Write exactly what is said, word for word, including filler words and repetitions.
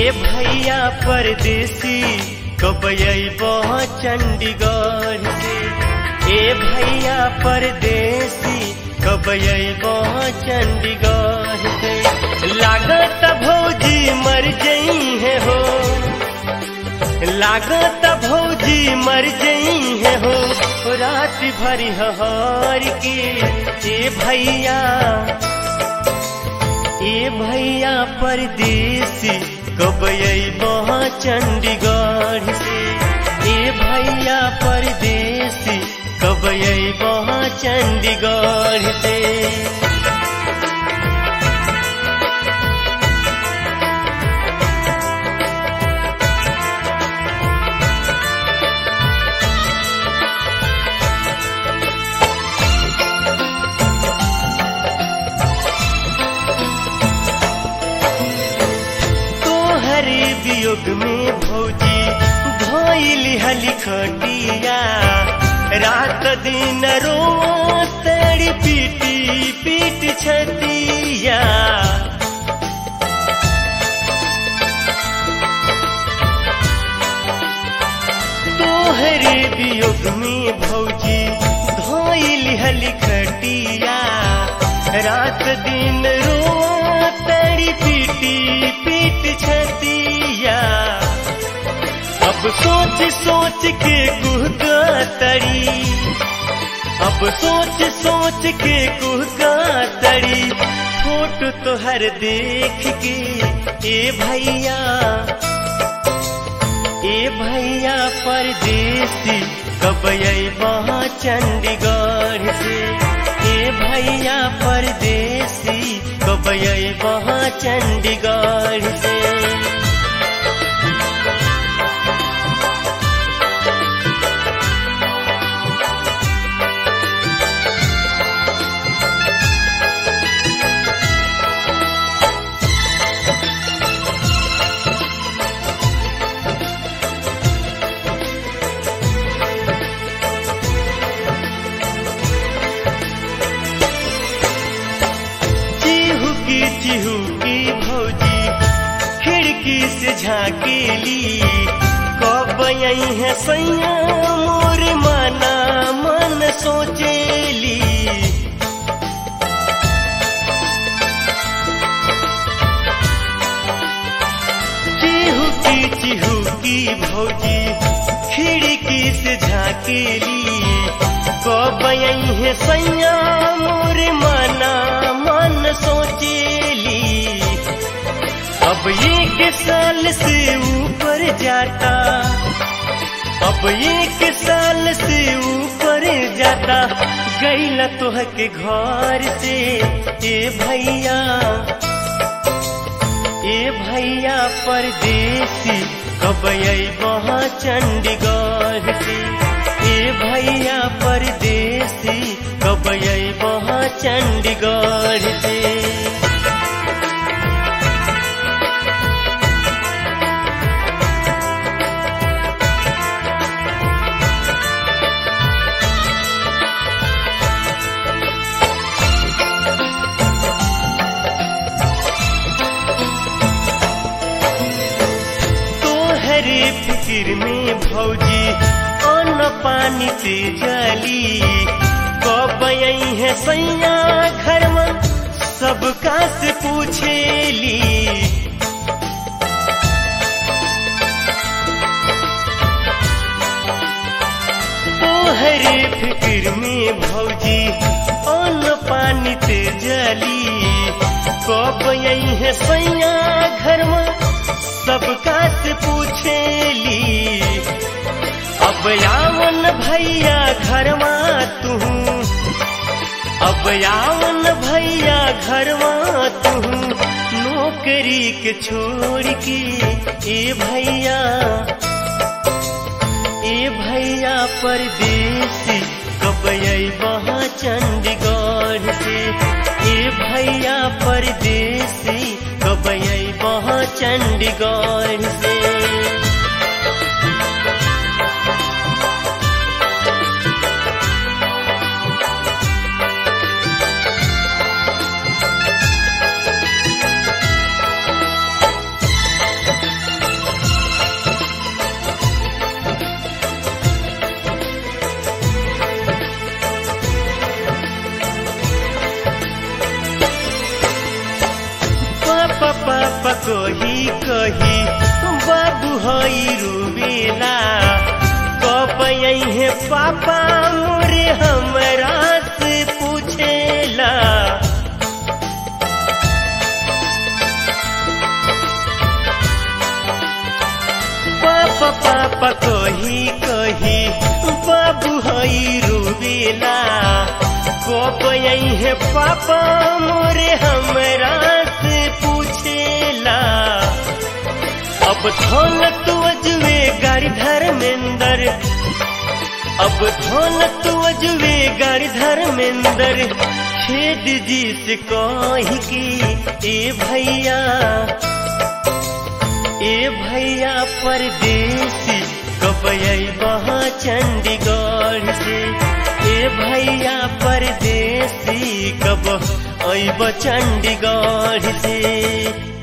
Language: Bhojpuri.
भैया परदेसी कब अइबह चंडीगढ़ से। ए भैया परदेसी कब अइबह चंडीगढ़ से। लागत भौजी मर जई है हो, लागत भौजी मर जई है हो, रात भरी हार के। ए भैया ए भैया परदेसी कब अइबह चंडीगढ़ से। ए भैया परदेसी कब अइबह चंडीगढ़ से। वियोग में भौजी धोइली हली खटिया, रात दिन रोज तड़ी पीटी पीट छतिया। तोहरे वियोग में भौजी धोइली हली खटिया, रात दिन रोज तड़ी पीटी पीट छतिया। अब सोच सोच के कुहका तड़ी, अब सोच सोच के कुहका तड़ी, फोटो तोहर देख के। ए भैया ए भैया परदेसी कब अइबह चंडीगढ़ से। ए भैया परदेसी कब अइबह चंडीगढ़ से। चिहुकी भौजी खिड़की से झाकेली, कब आई है सैया मोर मना मन सोचेली। चिहुकी चिहुकी भौजी खिड़की से झाकेली, कब आई है सैया मोर मना मन सोचेली। अब एक साल से ऊपर जाता, अब एक साल से ऊपर जाता, गईला तोह के घर से। ए भैया ए भैया परदेसी कब अइबह चंडीगढ़ से। ए भैया परदेसी कब अइबह चंडीगढ़ से। तोहरे फिक्र में भौजी अन्न पानी से जली, कब आई है सैया घर में सबका से पूछेली। तोहरे फिक्र में भौजी अन्न पानी से जली, कब आई है सैया घर में सबका से पूछेली। अब यावन भैया घरवा तू, अब यावन भैया घरवा तू, नौकरी के छोड़ के। ए भैया ए भैया परदेसी कब अइबह चंडीगढ़ से। ए भैया परदेसी कब अइबह चंडीगढ़ से। हई रुबेला कब है पापा मोरे हमरा से पूछेला। पापा पापा कही कही बाबू हई रुबेला कब है पापा मोरे हमरा से पूछेला। अब धोल तू अजवे गाड़ी धर्मेंद्र अब धोल तू अजवे गाड़ी धर्मेंद्र खेद जी से कही की ए भैया ए भैया परदेसी कब बहा चंडीगढ़ से। ए भैया परदेसी कब अब चंडीगढ़ से।